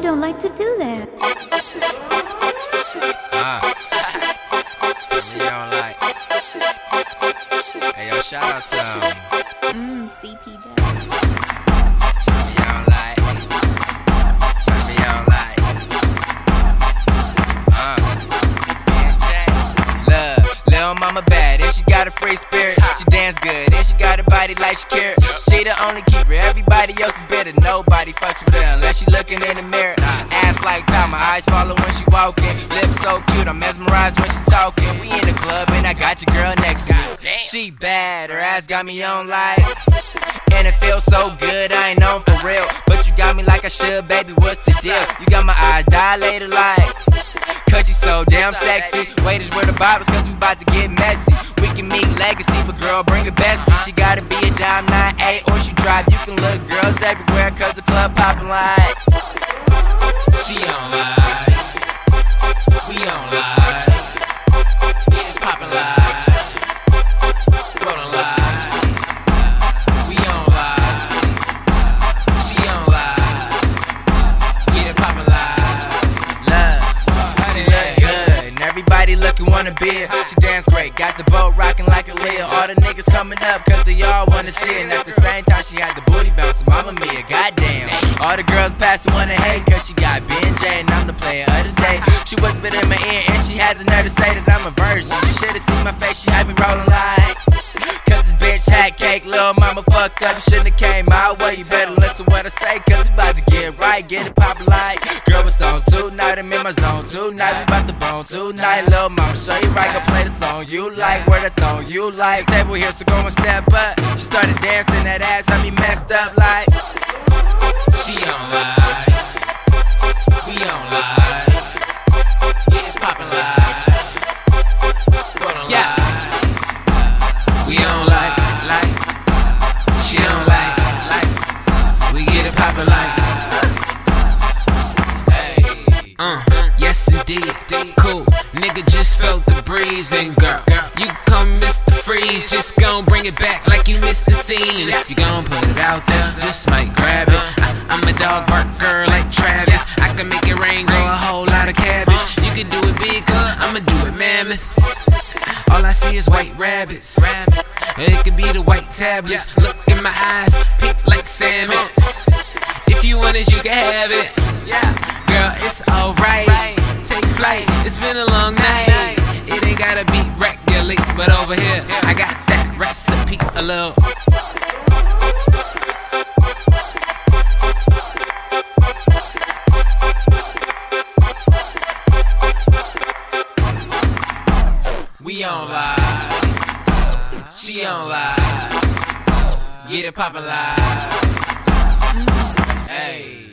I don't like to do that. We don't like. Hey, yo, shout out to CP does. We don't like. We don't like. Look, lil' mama bad, and she got a free spirit. She dance good, and she got a body like Shakira. She the only keeper, everybody else is bitter. Nobody fucks with her unless she looking in the mirror. Ass like power, my eyes follow when she walking. Lips so cute, I'm mesmerized when she talking. We in the club, and I got your girl next to me. She bad, her ass got me on like. And it feels so good, I ain't known for real. But you got me like I should, baby, what's the deal? You got my eyes dilated like. Cause you so damn sexy. Wait is where the bottles, cause we about to get messy. We can meet legacy, but girl, bring a best friend. She gotta be a dime 9-8 or she drive. You can look girls everywhere, cause the club poppin' like. She on live. We on live. It's poppin' live. Rollin' live. We on live. She on live. Get it poppin' live. She look good, and everybody looking wanna be it. She dance great, got the boat rocking like a Leah. All the niggas coming up, cause they all wanna see it. And at the same time, she had the booty bouncing, Mama Mia, goddamn. All the girls passing wanna hate, cause she got BJ, and I'm the player of the day. She whispered in my ear, and she had the nerve to say that I'm a virgin. You should've seen my face, she had me rolling like. Cause this bitch had cake, lil' mama fucked up. You shouldn't have came my way, you better listen what I say, cause it's about to get right, get it poppin' like. Girl, it's on tonight, I'm in my zone tonight. We bout to bone tonight, lil' mama, show you right, go play the song you like, where the thong you like. Table here, so go and step up. She started dancing, that ass had me messed up like. She on live. We on live. It's poppin' live. Rollin' live. We on live. She on live. We get it poppin' live. Yes indeed, cool. Nigga just felt the breeze, and girl, you come Mr. Freeze, just gon' bring it back like you missed the scene. And if you gon' put it out there, just might grab it. I'm a dog bark girl like Travis. I can make it rain, grow a whole lot of cabbage. You can do it big, I'ma do it mammoth. All I see is white rabbits. It could be the white tablets. Look in my eyes, pink like salmon. If you want it, you can have it. Girl, it's alright. Take flight, it's been a long night. It ain't gotta be regularly, but over here I got that recipe a little. We on live. She on live. Get it poppin' live. Hey.